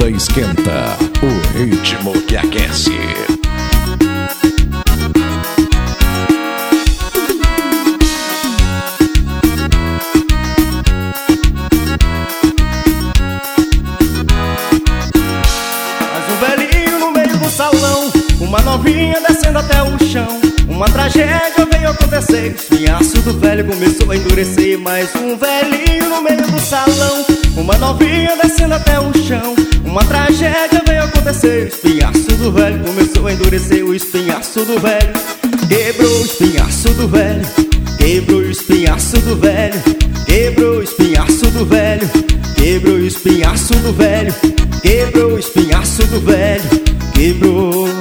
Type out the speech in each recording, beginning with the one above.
Moda esquenta, o ritmo que aquece. Salão, uma novinha descendo até o chão. Uma tragédia veio acontecer. O espinhaço do velho começou a endurecer. Mais um velhinho no meio do salão. Uma novinha descendo até o chão. Uma tragédia veio acontecer. O espinhaço do velho começou a endurecer. O espinhaço do velho quebrou o espinhaço do velho. Quebrou o espinhaço do velho. Quebrou o espinhaço do velho. Quebrou o espinhaço do velho. Quebrou o espinhaço do velho. Quebrou.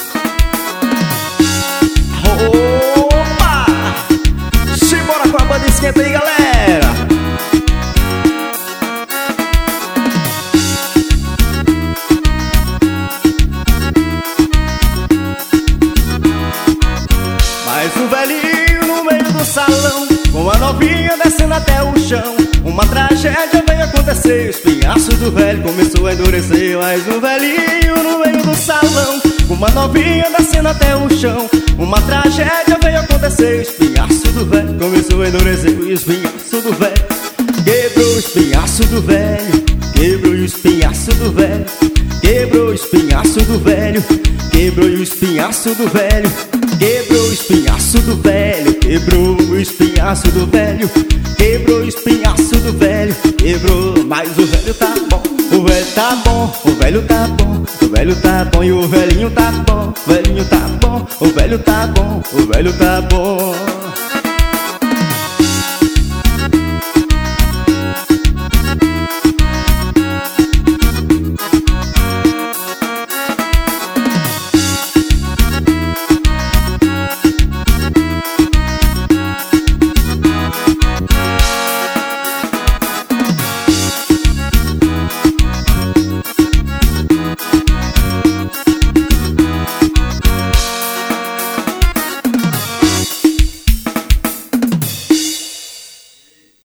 Opa! Simbora com a banda esquenta aí, galera. Mais um velhinho no meio do salão, com a novinha descendo até o chão. Uma tragédia veio acontecer. O espinhaço do velho começou a endurecer. Mais um velhinho no meio do salão, com uma novinha descendo até o chão. Uma tragédia veio acontecer. O espinhaço do velho começou a endurecer. O espinhaço do velho quebrou o espinhaço do velho. Quebrou o espinhaço do velho. Quebrou o espinhaço do velho. Quebrou o espinhaço do velho. Quebrou o espinhaço do velho. Quebrou o espinhaço do velho. Quebrou o espinhaço do velho. Quebrou, mas o velho tá bom. O velho tá bom, o velho tá bom. O velho tá bom e o velhinho tá bom. O velhinho tá bom, o velho tá bom. O velho tá bom.